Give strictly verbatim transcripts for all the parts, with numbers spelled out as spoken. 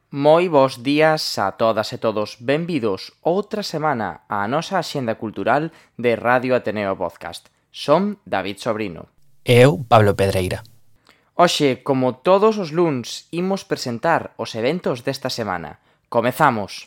Moi bos días a todas e todos. Benvidos outra semana á nosa axenda cultural de Radio Ateneo Podcast. Son David Sobrino. E eu, Pablo Pedreira. Hoxe, como todos os luns, imos presentar os eventos desta semana. Comezamos!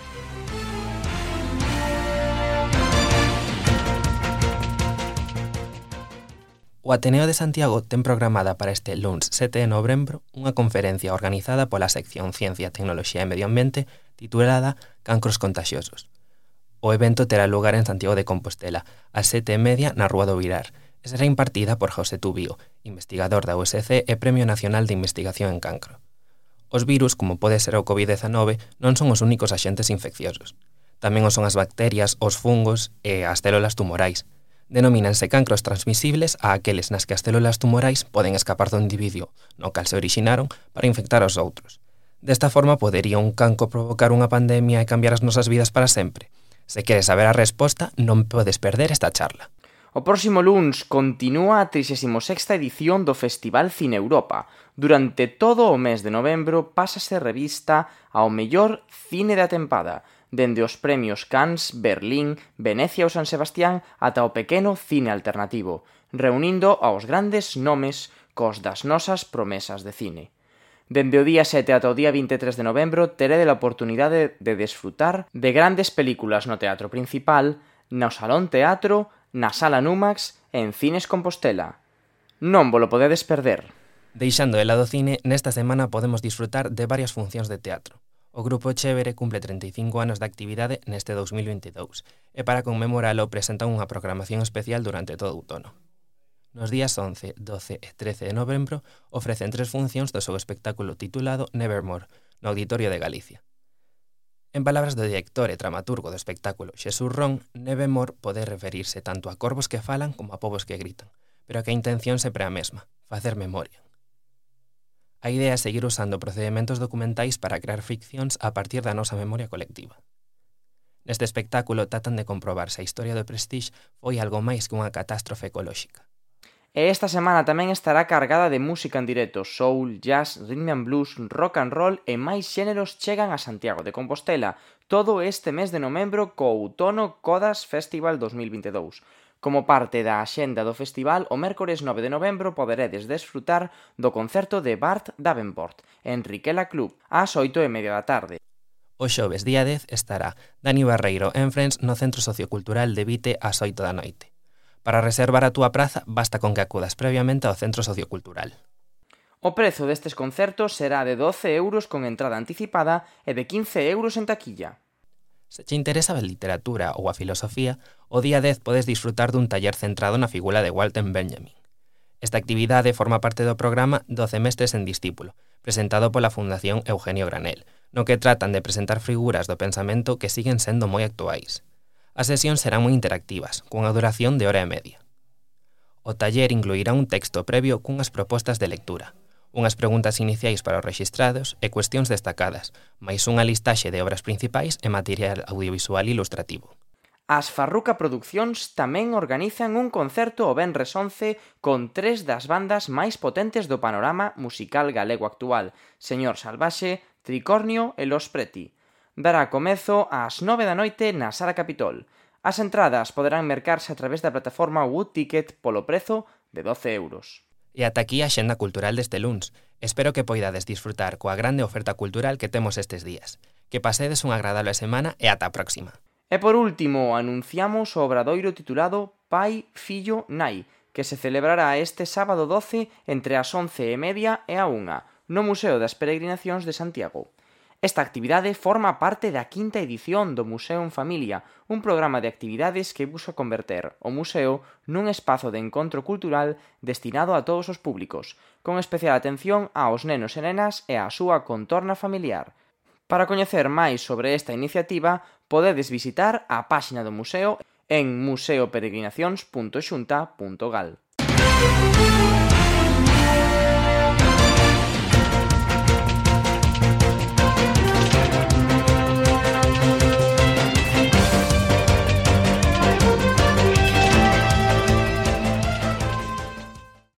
O Ateneo de Santiago ten programada para este luns sete de novembro unha conferencia organizada pola sección Ciencia, Tecnoloxía e Medio Ambiente titulada Cancros Contaxiosos. O evento terá lugar en Santiago de Compostela ás sete e media na Rúa do Virar e será impartida por José Tubío, investigador da U S C e Premio Nacional de Investigación en Cancro. Os virus, como pode ser o covid dezanove, non son os únicos axentes infecciosos. Tamén o son as bacterias, os fungos e as células tumorais. Denomínanse cancros transmisibles a aqueles nas que as células tumorais poden escapar do individuo no cal se orixinaron para infectar aos outros. Desta forma, podería un cancro provocar unha pandemia e cambiar as nosas vidas para sempre? Se queres saber a resposta, non podes perder esta charla. O próximo luns continúa a trixésima sexta edición do Festival Cine Europa. Durante todo o mes de novembro pásase revista ao mellor cine da tempada, dende os premios Cannes, Berlín, Venecia ou San Sebastián ata o pequeno cine alternativo, reunindo aos grandes nomes cos das nosas promesas de cine. Dende o día sete ata o día vinte e tres de novembro terede a oportunidade de desfrutar de grandes películas no Teatro Principal, no Salón Teatro, na Sala Numax e en Cines Compostela. Non vos lo podedes perder. Deixando de lado o cine, nesta semana podemos disfrutar de varias funcións de teatro. O Grupo Chévere cumple trinta e cinco anos de actividade neste dous mil vinte e dous e para conmemoralo presentan unha programación especial durante todo o outono. Nos días once, doce e trece de novembro ofrecen tres funcións do seu espectáculo titulado Nevermore, no Auditorio de Galicia. En palabras do director e dramaturgo do espectáculo Xesús Ron, Nevermore pode referirse tanto a corvos que falan como a povos que gritan, pero que a intención sempre é a mesma, facer memoria. A idea é seguir usando procedementos documentais para crear ficcións a partir da nosa memoria colectiva. Neste espectáculo tratan de comprobar se a historia do Prestige foi algo máis que unha catástrofe ecolóxica. E esta semana tamén estará cargada de música en directo. Soul, jazz, rhythm and blues, rock and roll e máis xéneros chegan a Santiago de Compostela todo este mes de novembro co Outono Codas Festival dos mil vinte e dous. Como parte da axenda do festival, o mércores nove de novembro poderedes desfrutar do concerto de Bart Davenport en Riquela Club ás oito e media da tarde. O xoves día dez estará Dani Barreiro en Friends no Centro Sociocultural de Vite ás oito da noite. Para reservar a túa praza, basta con que acudas previamente ao Centro Sociocultural. O prezo destes concertos será de doce euros con entrada anticipada e de quince euros en taquilla. Se te interesa a literatura ou a filosofía, o día dez podes disfrutar dun taller centrado na figura de Walter Benjamin. Esta actividade forma parte do programa doce mestres en discípulo, presentado pola Fundación Eugenio Granel, no que tratan de presentar figuras do pensamento que siguen sendo moi actuais. As sesións serán moi interactivas, cunha duración de hora e media. O taller incluirá un texto previo cunhas propostas de lectura, unhas preguntas iniciais para os rexistrados e cuestións destacadas, máis unha listaxe de obras principais e material audiovisual ilustrativo. As Farruca Produccións tamén organizan un concerto o venres once con tres das bandas máis potentes do panorama musical galego actual, Señor Salvaxe, Tricornio e Los Preti. Dará comezo ás nove da noite na Sala Capitol. As entradas poderán mercarse a través da plataforma Wood Ticket polo prezo de doce euros. E ata aquí a xenda cultural deste luns. Espero que poidades disfrutar coa grande oferta cultural que temos estes días. Que pasedes unha agradable semana e ata a próxima. E por último, anunciamos o obradoiro titulado Pai, Fillo, Nai, que se celebrará este sábado doce entre as once e media e a unha, no Museo das Peregrinacións de Santiago. Esta actividade forma parte da quinta edición do Museo en Familia, un programa de actividades que busca converter o museo nun espazo de encontro cultural destinado a todos os públicos, con especial atención aos nenos e nenas e á súa contorna familiar. Para coñecer máis sobre esta iniciativa, podedes visitar a páxina do museo en museo peregrinacións punto xunta punto gal.